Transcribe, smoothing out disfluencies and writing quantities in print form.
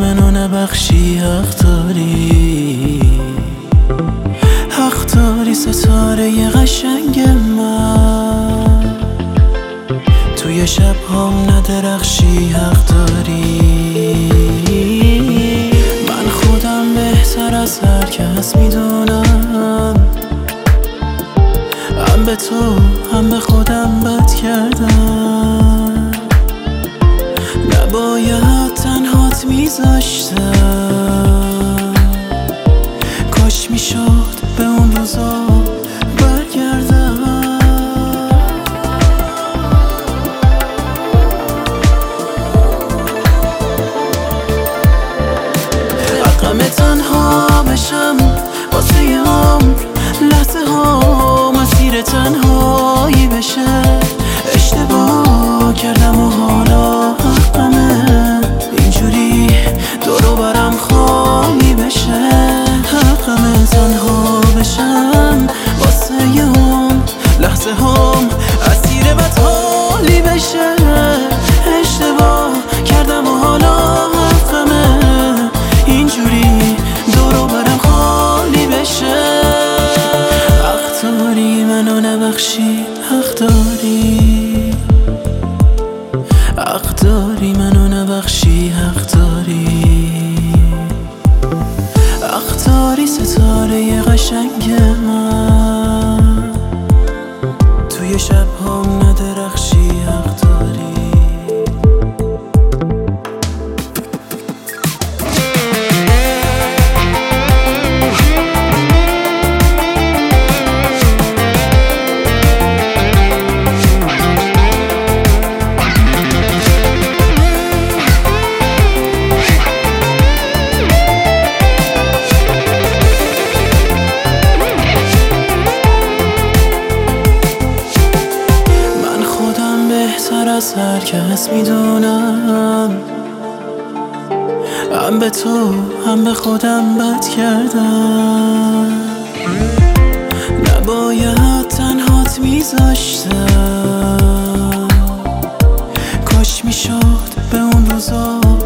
منو نبخشی حق داری ستاره قشنگ من، توی شب هم ندرخشی حق داری. من خودم بهتر از هر کس میدونم، هم به تو هم به خودم بد کردم، نباید تنهات میذاشتم. کاش میشد به اون روزا برگردم. حقم تنها بشم واسه عمر، لحظه ها مسیر تنهایی بشه. اشتباه کردم و حالا حقمه اینجوری دورو برم خالی بشه. حقمه تنها بشم واسه عمر، لحظه هم اسیر بدحالی بشه. اشتباه کردم و حالا حقمه اینجوری دورو برم خالی بشه. حق داری منو نبخشی، حق داری، حق داری منو نبخشی، حق داری، حق داری ستاره قشنگ من، توی شب هم ندرخشی حق داری. بهتر از هر کس میدونم، هم به تو هم به خودم بد کردم، نباید تنهات میذاشتم. کاش میشد به اون روزا